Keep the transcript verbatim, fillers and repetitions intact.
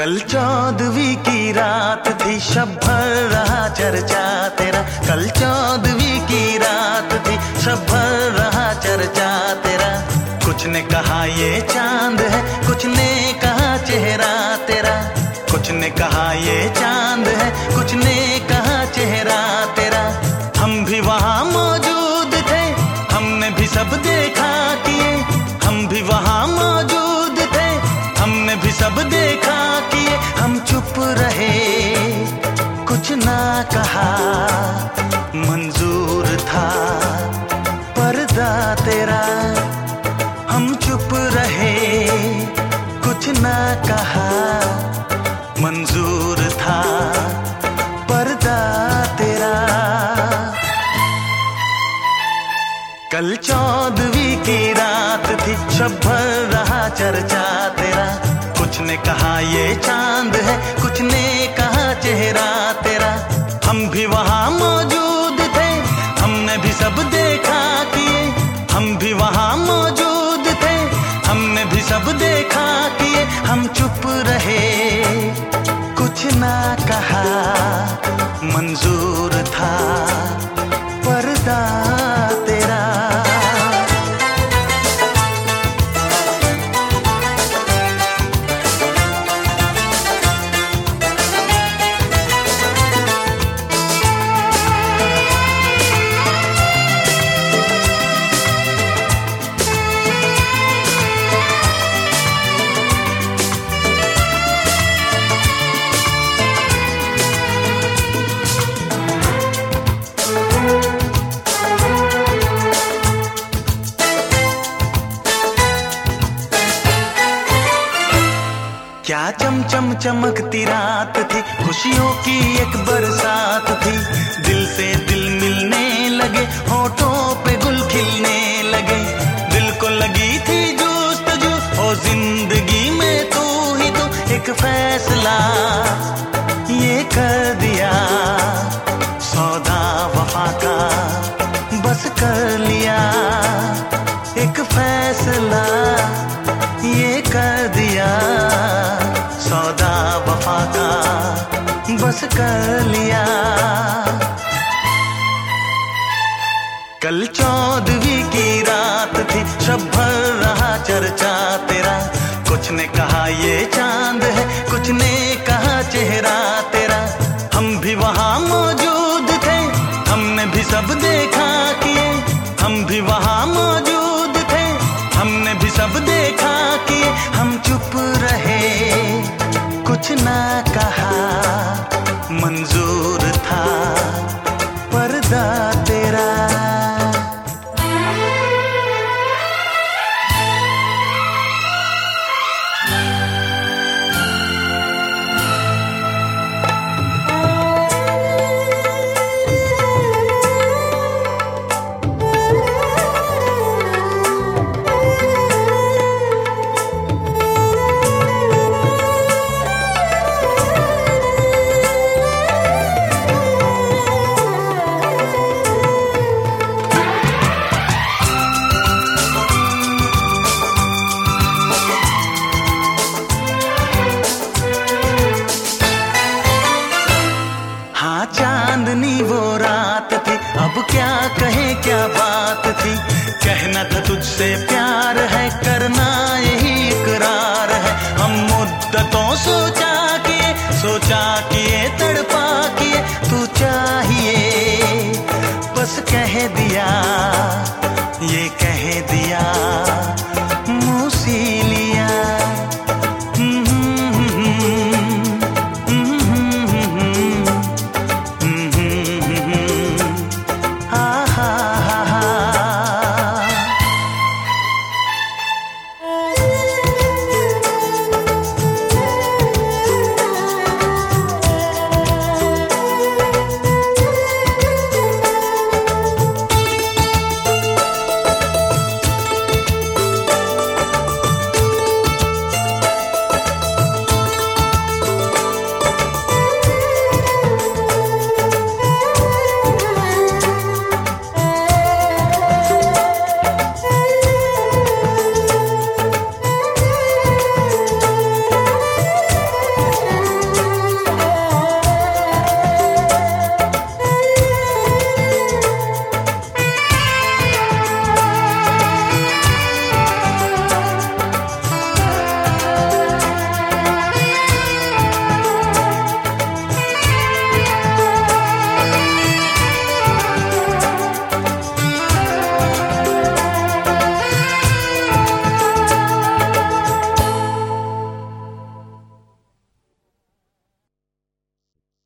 कल चौदहवीं की रात थी, शब भर रहा चर्चा तेरा। कल चौदहवीं की रात थी, शब भर रहा चर्चा तेरा। कुछ ने कहा ये चांद है, कुछ ने कहा चेहरा तेरा। कुछ ने कहा ये चांद है, कुछ ने कहा चेहरा तेरा। हम भी वहाँ मौजूद थे, हमने भी सब देखा किए। हम भी वहाँ मौजूद थे, हमने भी सब देखा किए। हम चुप रहे, कुछ ना कहा, मंजूर था पर्दा तेरा। हम चुप रहे, कुछ ना कहा, मंजूर था पर्दा तेरा। कल चौदहवीं की रात थी, शब भर रहा चर्चा तेरा। कुछ ने कहा ये चांद है, कुछ ने कहा चेहरा तेरा। हम भी वहाँ मौजूद थे, हमने भी सब देखा किए। हम भी वहाँ मौजूद थे, हमने भी सब देखा किए। हम चुप रहे, कुछ ना कहा, मंजूर था पर्दा तेरा। क्या चमचम चमकती रात थी, खुशियों की एक बरसात थी। दिल से दिल मिलने लगे, होठों पे गुल खिलने लगे। दिल को लगी थी जुस्तजू, ओ जिंदगी में तू ही तू। एक फैसला ये कर दिया, सौदा वफा का बस कर लिया। एक फैसला ये कर दिया, सौदा वफा का बस कर लिया। कल चौदहवीं की रात थी, शब भर रहा चर्चा तेरा। कुछ ने कहा ये चांद है, कुछ ने कहा चेहरा तेरा। हम भी वहाँ मौजूद थे, हमने भी सब देखा किए। हम भी वहाँ मौजूद थे, हमने भी सब देखा किए। हम चुप रहे, कुछ ना कहा, मंजूर था पर्दा तेरा। चांदनी वो रात थी, अब क्या कहे क्या बात थी। कहना था तुझसे प्यार है, करना यही इकरार है। हम मुद्दतों सोचा किए, सोचा किए, तड़पा किए। तू चाहिए बस कह दिया,